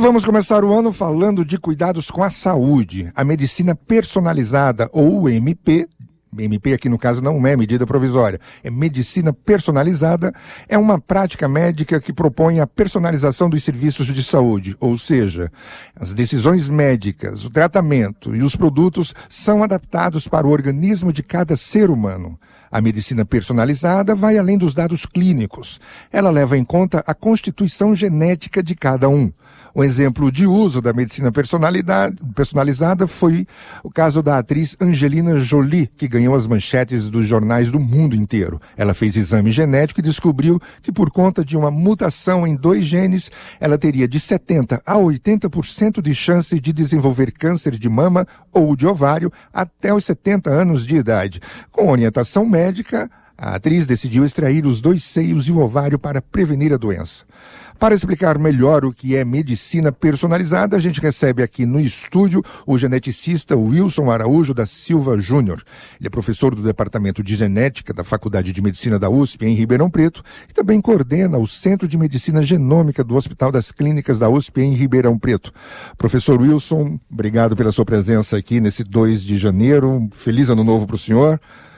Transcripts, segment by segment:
vamos começar o ano falando de cuidados com a saúde. A medicina personalizada, ou MP aqui no caso não é medida provisória, é medicina personalizada, é uma prática médica que propõe a personalização dos serviços de saúde, ou seja, as decisões médicas, o tratamento e os produtos são adaptados para o organismo de cada ser humano. A medicina personalizada vai além dos dados clínicos. Ela leva em conta a constituição genética de cada um. Um exemplo de uso da medicina personalizada foi o caso da atriz Angelina Jolie, que ganhou as manchetes dos jornais do mundo inteiro. Ela fez exame genético e descobriu que, por conta de uma mutação em 2 genes, ela teria de 70% a 80% de chance de desenvolver câncer de mama ou de ovário até os 70 anos de idade. Com orientação médica, a atriz decidiu extrair os 2 seios e o ovário para prevenir a doença. Para explicar melhor o que é medicina personalizada, a gente recebe aqui no estúdio o geneticista Wilson Araújo da Silva Júnior. Ele é professor do Departamento de Genética da Faculdade de Medicina da USP, em Ribeirão Preto, e também coordena o Centro de Medicina Genômica do Hospital das Clínicas da USP, em Ribeirão Preto. Professor Wilson, obrigado pela sua presença aqui nesse 2 de janeiro. Feliz ano novo para o senhor.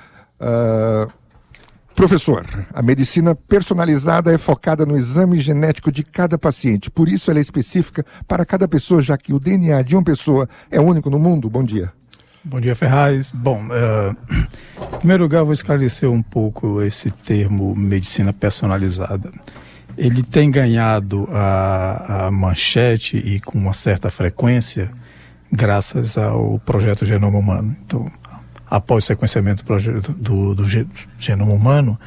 Professor, a medicina personalizada é focada no exame genético de cada paciente, por isso ela é específica para cada pessoa, já que o DNA de uma pessoa é único no mundo. Bom dia. Bom dia, Ferraz. Bom, em primeiro lugar, eu vou esclarecer um pouco esse termo medicina personalizada. Ele tem ganhado a manchete e com uma certa frequência graças ao projeto Genoma Humano. Então, após o sequenciamento do genoma humano,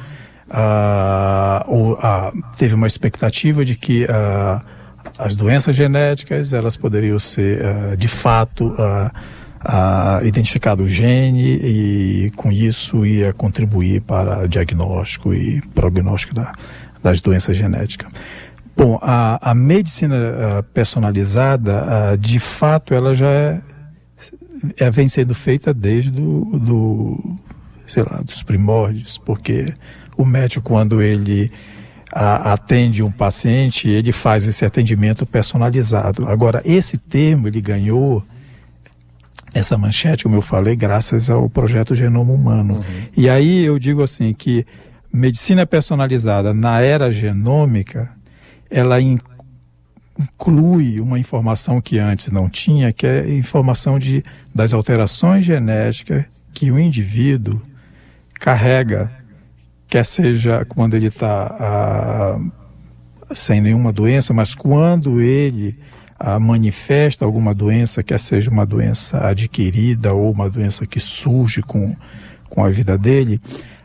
teve uma expectativa de que as doenças genéticas elas poderiam ser, de fato, identificado o gene e, com isso, ia contribuir para o diagnóstico e prognóstico das doenças genéticas. Bom, a medicina personalizada, de fato, ela já vem sendo feita desde dos primórdios, porque o médico, quando ele atende um paciente, ele faz esse atendimento personalizado. Agora, esse termo, ele ganhou essa manchete, como eu falei, graças ao projeto Genoma Humano. Uhum. E aí eu digo assim, que medicina personalizada na era genômica, ela inclui uma informação que antes não tinha, que é a informação das alterações genéticas que o indivíduo carrega, quer seja quando ele está sem nenhuma doença, mas quando ele manifesta alguma doença, quer seja uma doença adquirida ou uma doença que surge com a vida dele.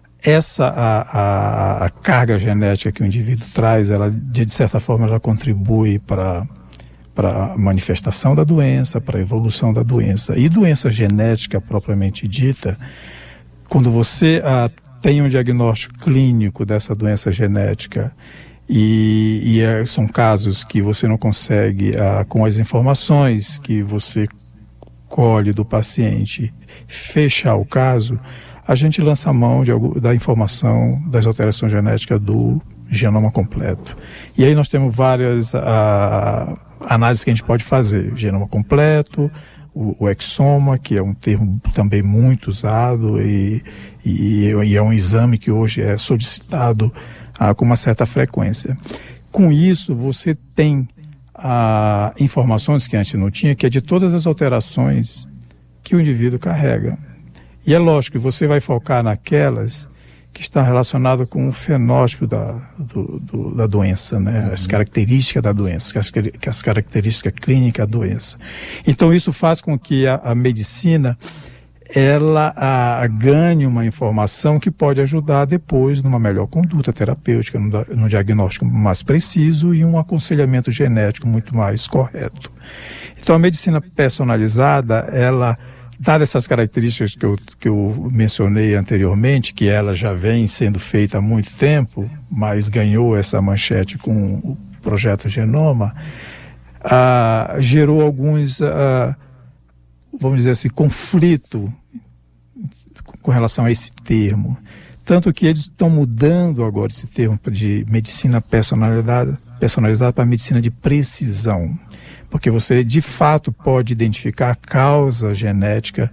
A carga genética que o indivíduo traz, ela, de certa forma, ela contribui para a manifestação da doença, para a evolução da doença. E doença genética propriamente dita, quando você tem um diagnóstico clínico dessa doença genética são casos que você não consegue, com as informações que você colhe do paciente, fechar o caso, a gente lança a mão da informação das alterações genéticas do genoma completo. E aí nós temos várias análises que a gente pode fazer. Genoma completo, o exoma, que é um termo também muito usado e é um exame que hoje é solicitado com uma certa frequência. Com isso, você tem informações que antes não tinha, que é de todas as alterações que o indivíduo carrega. E é lógico que você vai focar naquelas que estão relacionadas com o fenótipo da doença, né? As características da doença, as características clínicas da doença. Então isso faz com que a medicina ela ganhe uma informação que pode ajudar depois numa melhor conduta terapêutica, no diagnóstico mais preciso e um aconselhamento genético muito mais correto. Então a medicina personalizada, ela, dadas essas características que eu mencionei anteriormente, que ela já vem sendo feita há muito tempo, mas ganhou essa manchete com o projeto Genoma, gerou alguns, vamos dizer assim, conflito com relação a esse termo. Tanto que eles estão mudando agora esse termo de medicina personalizada para medicina de precisão. porque você de fato pode identificar a causa genética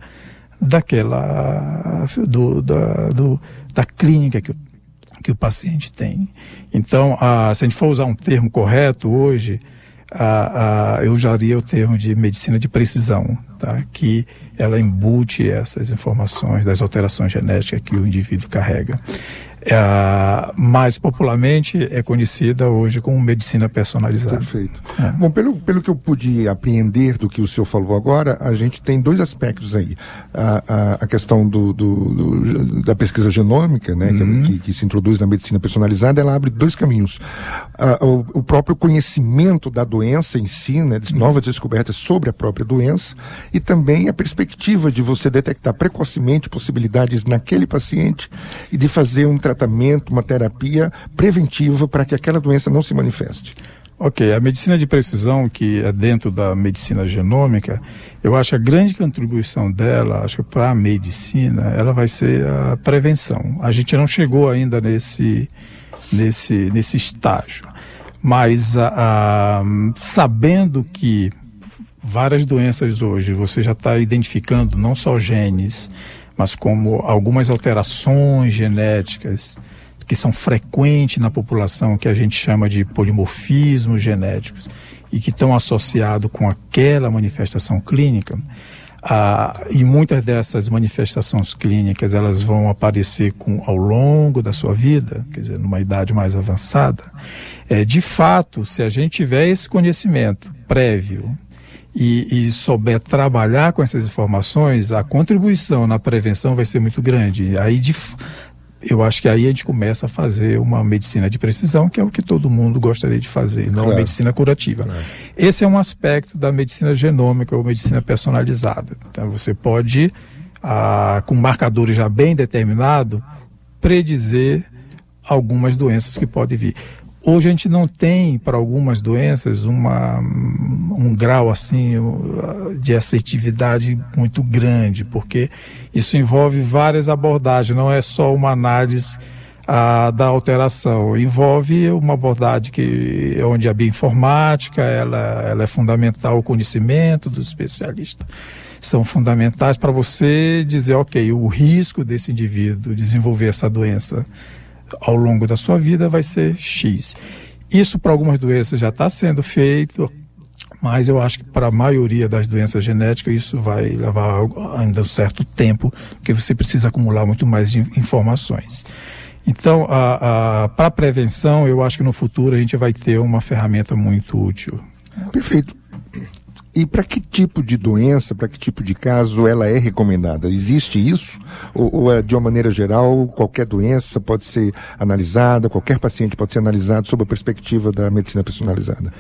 da clínica que o paciente tem. Então, se a gente for usar um termo correto hoje, eu usaria o termo de medicina de precisão, tá? Que ela embute essas informações das alterações genéticas que o indivíduo carrega. Mais popularmente é conhecida hoje como medicina personalizada. Perfeito. Bom, pelo que eu pude apreender do que o senhor falou agora, a gente tem dois aspectos aí. A questão da pesquisa genômica, né, que se introduz na medicina personalizada, ela abre dois caminhos. O próprio conhecimento da doença em si, né, novas descobertas sobre a própria doença, e também a perspectiva de você detectar precocemente possibilidades naquele paciente e de fazer um tratamento, uma terapia preventiva para que aquela doença não se manifeste. Ok, a medicina de precisão, que é dentro da medicina genômica, eu acho que a grande contribuição dela, acho que para a medicina, ela vai ser a prevenção. A gente não chegou ainda nesse estágio, mas sabendo que várias doenças hoje você já está identificando não só genes, mas como algumas alterações genéticas que são frequentes na população, que a gente chama de polimorfismos genéticos, e que estão associados com aquela manifestação clínica, e muitas dessas manifestações clínicas elas vão aparecer ao longo da sua vida, quer dizer, numa idade mais avançada. De fato, se a gente tiver esse conhecimento prévio e souber trabalhar com essas informações, a contribuição na prevenção vai ser muito grande. Eu acho que aí a gente começa a fazer uma medicina de precisão, que é o que todo mundo gostaria de fazer, não a medicina curativa. Claro. Esse é um aspecto da medicina genômica ou medicina personalizada. Então você pode, com marcadores já bem determinados, predizer algumas doenças que podem vir. Hoje a gente não tem, para algumas doenças, um grau assim de assertividade muito grande, porque isso envolve várias abordagens, não é só uma análise da alteração, envolve uma abordagem onde a bioinformática ela é fundamental, o conhecimento dos especialistas são fundamentais para você dizer, ok, o risco desse indivíduo desenvolver essa doença ao longo da sua vida vai ser X. Isso para algumas doenças já está sendo feito, mas eu acho que para a maioria das doenças genéticas isso vai levar ainda um certo tempo, porque você precisa acumular muito mais de informações. Então, para a prevenção, eu acho que no futuro a gente vai ter uma ferramenta muito útil. Perfeito. E para que tipo de doença, para que tipo de caso ela é recomendada? Existe isso? Ou de uma maneira geral, qualquer doença pode ser analisada, qualquer paciente pode ser analisado sob a perspectiva da medicina personalizada?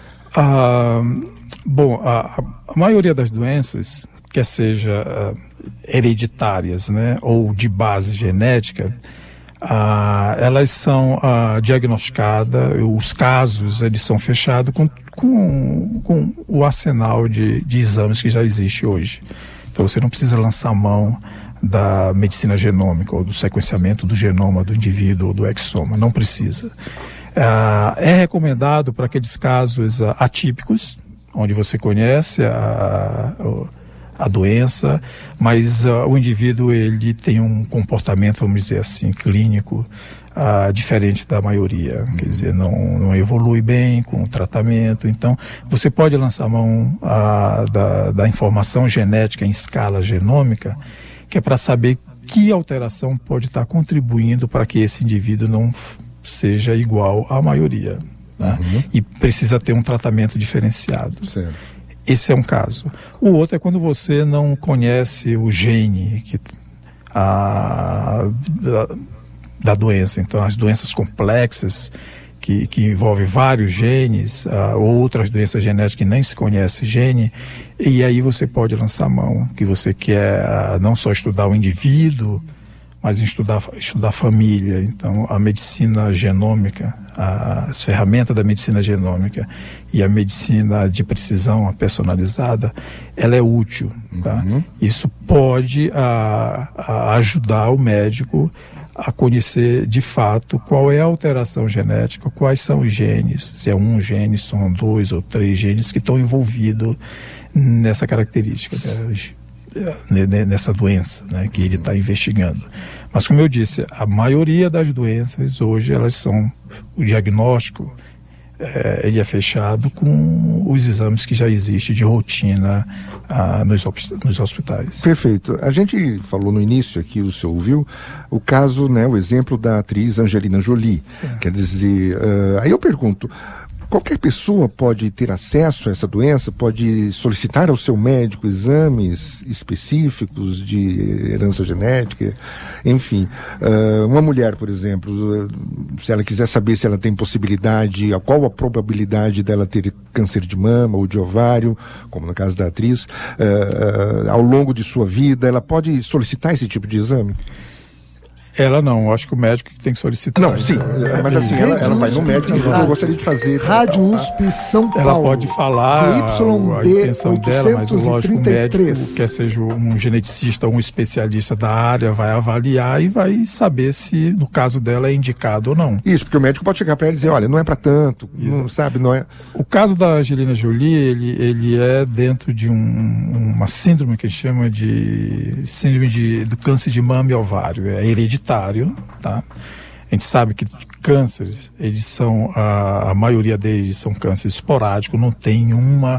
Bom, a maioria das doenças, quer seja hereditárias, né, ou de base genética, elas são diagnosticadas, os casos eles são fechados com o arsenal de exames que já existe hoje. Então você não precisa lançar mão da medicina genômica ou do sequenciamento do genoma do indivíduo ou do exoma, não precisa. É recomendado para aqueles casos atípicos, onde você conhece a doença, mas o indivíduo ele tem um comportamento, vamos dizer assim, clínico diferente da maioria, quer dizer, não evolui bem com o tratamento. Então você pode lançar mão da informação genética em escala genômica, que é para saber que alteração pode estar contribuindo para que esse indivíduo não seja igual à maioria, né? E precisa ter um tratamento diferenciado. Certo. Esse é um caso. O outro é quando você não conhece o gene da doença. Então, as doenças complexas, que envolvem vários genes, outras doenças genéticas que nem se conhece gene, e aí você pode lançar mão, que você quer não só estudar o indivíduo, mas estudar a família. Então, a medicina genômica, as ferramentas da medicina genômica e a medicina de precisão, a personalizada, ela é útil. Tá? Isso pode ajudar o médico a conhecer de fato qual é a alteração genética, quais são os genes, se é um gene, são 2 ou 3 genes que estão envolvidos nessa característica, nessa doença, né, que ele está investigando. Mas, como eu disse, a maioria das doenças hoje, elas são, o diagnóstico ele é fechado com os exames que já existem de rotina nos hospitais. Perfeito. A gente falou no início aqui, o senhor ouviu, o caso, né, o exemplo da atriz Angelina Jolie. Certo. Quer dizer, aí eu pergunto, qualquer pessoa pode ter acesso a essa doença, pode solicitar ao seu médico exames específicos de herança genética, enfim. Uma mulher, por exemplo, se ela quiser saber se ela tem possibilidade, qual a probabilidade dela ter câncer de mama ou de ovário, como no caso da atriz, ao longo de sua vida, ela pode solicitar esse tipo de exame? Ela não, acho que o médico que tem que solicitar. Não, sim, mas assim, ela vai no médico e eu gostaria de fazer. Rádio USP São Paulo. Ela pode falar a intenção dela, mas lógico, o médico, quer seja um geneticista ou um especialista da área, vai avaliar e vai saber se, no caso dela, é indicado ou não. Isso, porque o médico pode chegar para ela e dizer, olha, não é para tanto, não, sabe, não é... O caso da Angelina Jolie, ele é dentro de uma síndrome que a gente chama de síndrome do câncer de mama e ovário, é hereditário. Tá? A gente sabe que cânceres, eles são, a maioria deles são cânceres esporádicos, não tem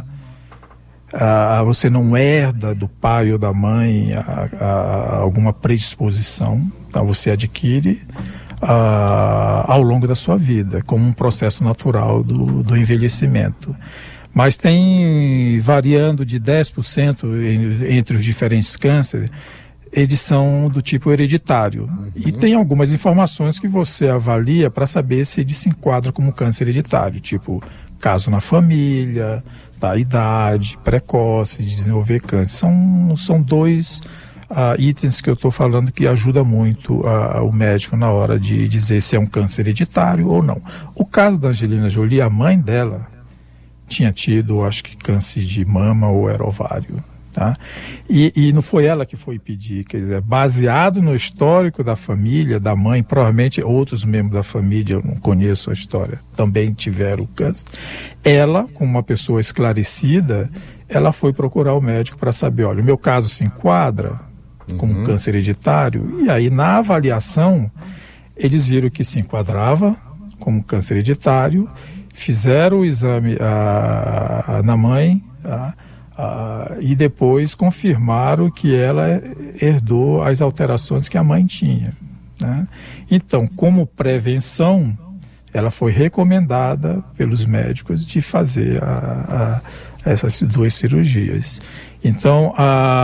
você não herda do pai ou da mãe alguma predisposição, tá? Você adquire ao longo da sua vida, como um processo natural do envelhecimento. Mas tem, variando de 10% entre os diferentes cânceres, eles são do tipo hereditário. E tem algumas informações que você avalia para saber se ele se enquadra como câncer hereditário, tipo caso na família, tá, idade precoce de desenvolver câncer. São 2 itens que eu estou falando que ajudam muito o médico na hora de dizer se é um câncer hereditário ou não. O caso da Angelina Jolie, a mãe dela tinha tido, acho que câncer de mama ou era ovário. Tá? E não foi ela que foi pedir, quer dizer, baseado no histórico da família, da mãe, provavelmente outros membros da família, eu não conheço a história, também tiveram câncer. Ela, como uma pessoa esclarecida, ela foi procurar o médico para saber, olha, o meu caso se enquadra como câncer hereditário, e aí na avaliação eles viram que se enquadrava como câncer hereditário, fizeram o exame na mãe, e depois confirmaram que ela herdou as alterações que a mãe tinha, né? Então, como prevenção, ela foi recomendada pelos médicos de fazer essas 2 cirurgias. Então,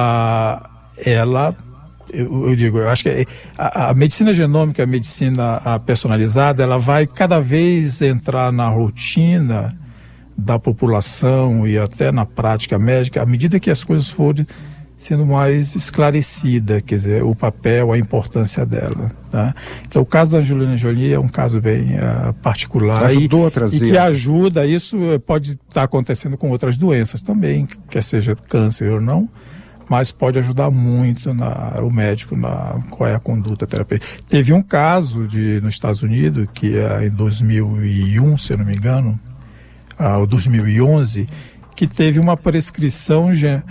eu acho que a medicina genômica, a medicina personalizada, ela vai cada vez entrar na rotina da população e até na prática médica, à medida que as coisas forem sendo mais esclarecidas, quer dizer, o papel, a importância dela. Tá? Então, o caso da Angelina Jolie é um caso bem particular. Ajudou a trazer. E que ajuda, isso pode estar acontecendo com outras doenças também, quer seja câncer ou não, mas pode ajudar muito o médico qual é a conduta terapêutica. Teve um caso nos Estados Unidos, que em 2001, se eu não me engano, ou 2011, que teve uma prescrição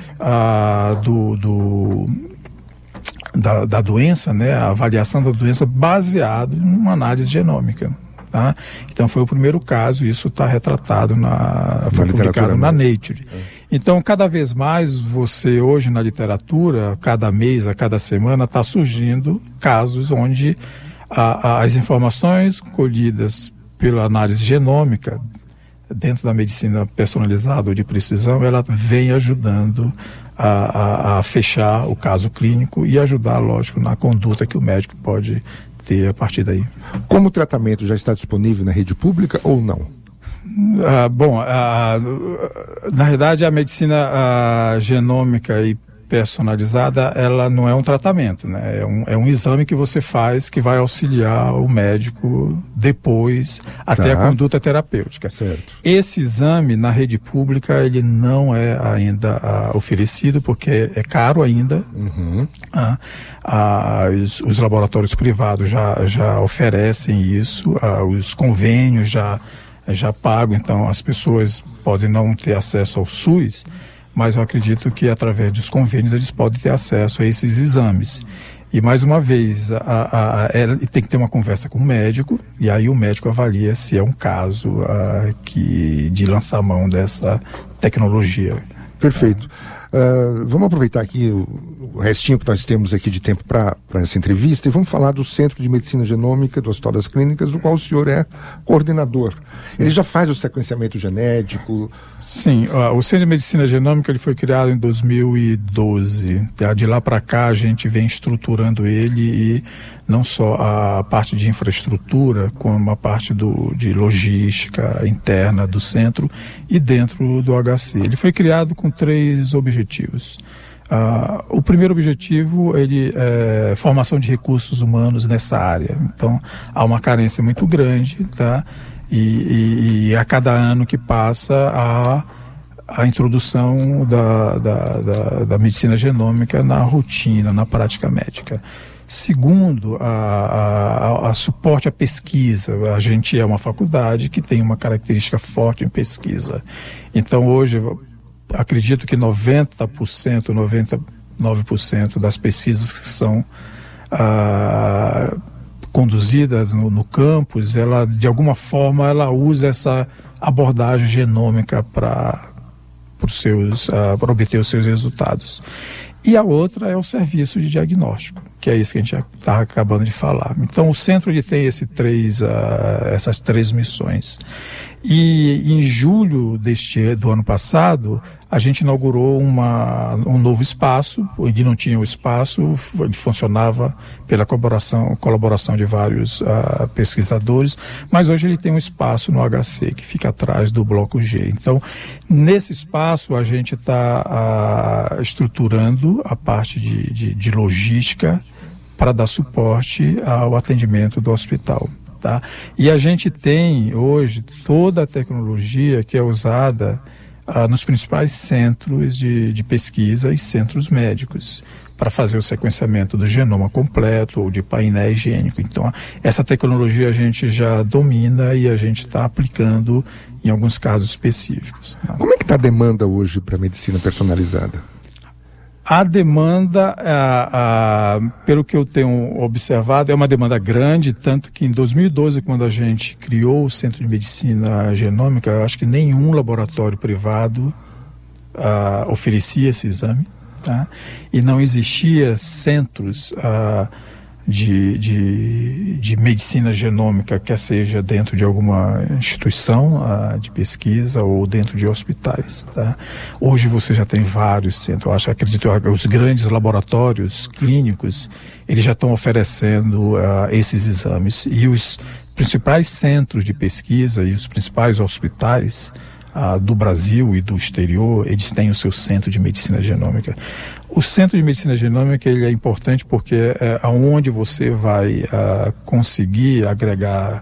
da doença, né, a avaliação da doença baseada em uma análise genômica. Tá? Então foi o primeiro caso, isso está retratado, foi publicado na Nature. Então, cada vez mais você hoje na literatura, a cada mês, a cada semana, está surgindo casos onde as informações colhidas pela análise genômica dentro da medicina personalizada ou de precisão, ela vem ajudando a fechar o caso clínico e ajudar, lógico, na conduta que o médico pode ter a partir daí. Como o tratamento já está disponível na rede pública ou não? Na verdade, a medicina genômica e personalizada, ela não é um tratamento, né? É um exame que você faz que vai auxiliar o médico depois até a conduta terapêutica. Certo. Esse exame na rede pública ele não é ainda oferecido porque é caro ainda. Uhum. Os laboratórios privados já oferecem isso, os convênios já pagam, então as pessoas podem não ter acesso ao SUS, mas eu acredito que através dos convênios eles podem ter acesso a esses exames. E mais uma vez, tem que ter uma conversa com o médico, e aí o médico avalia se é um caso de lançar mão dessa tecnologia. Perfeito. Vamos aproveitar aqui o restinho que nós temos aqui de tempo para essa entrevista e vamos falar do Centro de Medicina Genômica do Hospital das Clínicas, do qual o senhor é coordenador. Sim. Ele já faz o sequenciamento genético? Sim, o Centro de Medicina Genômica ele foi criado em 2012. De lá para cá a gente vem estruturando ele e não só a parte de infraestrutura, como a parte de logística interna do centro e dentro do HC. Ele foi criado com 3 objetivos. O primeiro objetivo ele é formação de recursos humanos nessa área. Então, há uma carência muito grande, tá? E a cada ano que passa, a introdução da medicina genômica na rotina, na prática médica. Segundo, a suporte à pesquisa. A gente é uma faculdade que tem uma característica forte em pesquisa. Então, hoje, acredito que 90%, 99% das pesquisas que são conduzidas no campus, ela, de alguma forma, ela usa essa abordagem genômica para obter os seus resultados. E a outra é o serviço de diagnóstico, que é isso que a gente já está acabando de falar. Então, o centro ele tem essas 3 missões. E em julho do ano passado, a gente inaugurou um novo espaço. Ele não tinha o espaço, ele funcionava pela colaboração de vários pesquisadores, mas hoje ele tem um espaço no HC, que fica atrás do Bloco G. Então, nesse espaço, a gente está estruturando a parte de logística para dar suporte ao atendimento do hospital. Tá? E a gente tem hoje toda a tecnologia que é usada nos principais centros de pesquisa e centros médicos para fazer o sequenciamento do genoma completo ou de painéis gênicos. Então, essa tecnologia a gente já domina e a gente está aplicando em alguns casos específicos. Tá? Como é que está a demanda hoje para a medicina personalizada? A demanda, pelo que eu tenho observado, é uma demanda grande, tanto que em 2012, quando a gente criou o Centro de Medicina Genômica, eu acho que nenhum laboratório privado oferecia esse exame, tá? E não existia centros de medicina genômica, quer seja dentro de alguma instituição de pesquisa ou dentro de hospitais, tá? Hoje você já tem vários centros. Acredito que os grandes laboratórios clínicos, eles já estão oferecendo esses exames. E os principais centros de pesquisa e os principais hospitais do Brasil e do exterior, eles têm o seu centro de medicina genômica. O centro de medicina genômica ele é importante porque é onde você vai conseguir agregar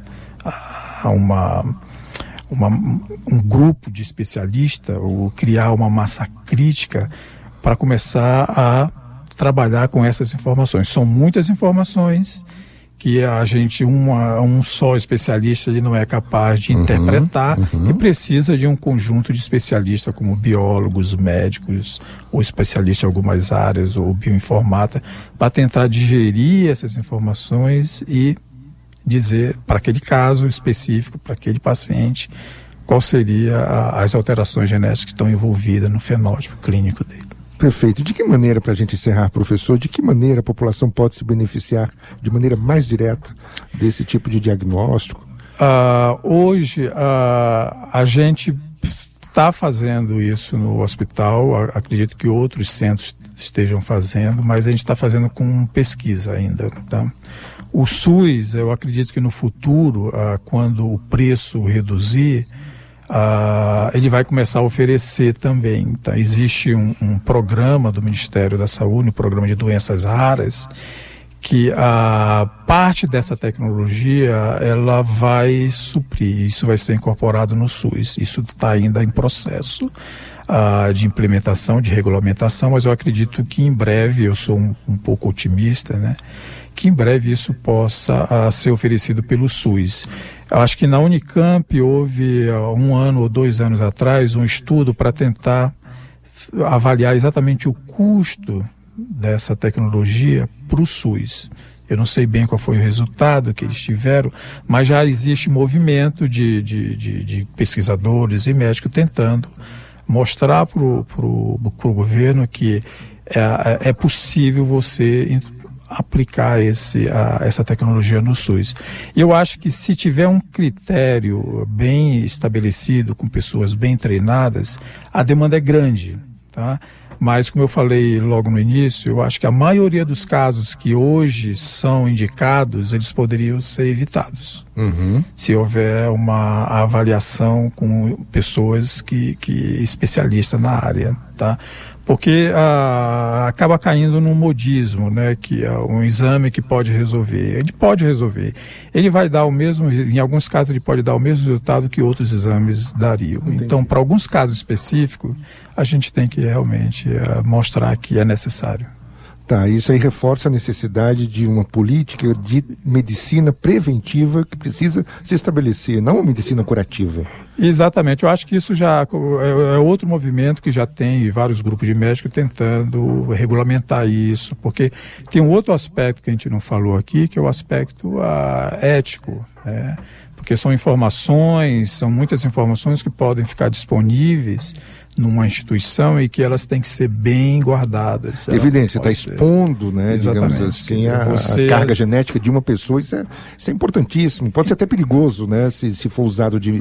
um grupo de especialistas ou criar uma massa crítica para começar a trabalhar com essas informações. São muitas informações que a gente, um só especialista ele não é capaz de interpretar e precisa de um conjunto de especialistas como biólogos, médicos ou especialistas em algumas áreas ou bioinformata para tentar digerir essas informações e dizer para aquele caso específico, para aquele paciente, qual seria as alterações genéticas que estão envolvidas no fenótipo clínico dele. Perfeito. De que maneira, para a gente encerrar, professor, de que maneira a população pode se beneficiar de maneira mais direta desse tipo de diagnóstico? Hoje, a gente está fazendo isso no hospital, acredito que outros centros estejam fazendo, mas a gente está fazendo com pesquisa ainda, tá? O SUS, eu acredito que no futuro, quando o preço reduzir, ele vai começar a oferecer também. Tá? Existe um programa do Ministério da Saúde, um programa de doenças raras, que a parte dessa tecnologia ela vai suprir, isso vai ser incorporado no SUS. Isso está ainda em processo de implementação, de regulamentação, mas eu acredito que em breve, eu sou um pouco otimista, né, que em breve isso possa ser oferecido pelo SUS. Eu acho que na Unicamp houve 1 ano ou 2 anos atrás um estudo para tentar avaliar exatamente o custo dessa tecnologia para o SUS. Eu não sei bem qual foi o resultado que eles tiveram, mas já existe movimento de pesquisadores e médicos tentando mostrar para o governo que é possível você aplicar essa tecnologia no SUS. E eu acho que se tiver um critério bem estabelecido, com pessoas bem treinadas, a demanda é grande, tá? Mas, como eu falei logo no início, eu acho que a maioria dos casos que hoje são indicados, eles poderiam ser evitados. Se houver uma avaliação com pessoas que especialistas na área, tá? Porque acaba caindo num modismo, né, que é um exame que pode resolver. Ele pode resolver. Ele vai dar o mesmo, em alguns casos ele pode dar o mesmo resultado que outros exames dariam. Entendi. Então, para alguns casos específicos, a gente tem que realmente mostrar que é necessário. Tá, isso aí reforça a necessidade de uma política de medicina preventiva que precisa se estabelecer, não uma medicina curativa. Exatamente, eu acho que isso já é outro movimento que já tem vários grupos de médicos tentando regulamentar isso, porque tem um outro aspecto que a gente não falou aqui, que é o aspecto ético, né? Porque são muitas informações que podem ficar disponíveis numa instituição e que elas têm que ser bem guardadas. Evidente, você está expondo, né, digamos assim, a carga genética de uma pessoa, isso é importantíssimo, pode ser até perigoso, né, se for usado de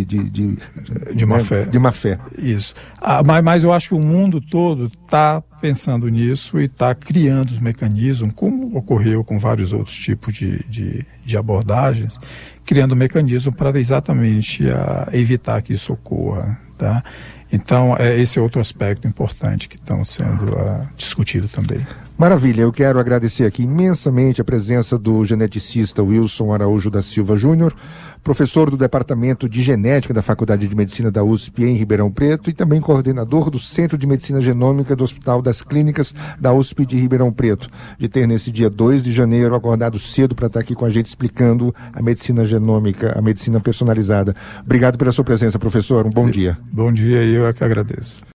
má fé. De má fé. Isso. Mas eu acho que o mundo todo está pensando nisso e está criando os mecanismos, como ocorreu com vários outros tipos de abordagens, criando mecanismos para exatamente evitar que isso ocorra, tá? Então, esse é outro aspecto importante que estão sendo discutido também. Maravilha, eu quero agradecer aqui imensamente a presença do geneticista Wilson Araújo da Silva Júnior, professor do Departamento de Genética da Faculdade de Medicina da USP em Ribeirão Preto e também coordenador do Centro de Medicina Genômica do Hospital das Clínicas da USP de Ribeirão Preto, de ter nesse dia 2 de janeiro acordado cedo para estar aqui com a gente explicando a medicina genômica, a medicina personalizada. Obrigado pela sua presença, professor, um bom dia. Bom dia, e eu é que agradeço.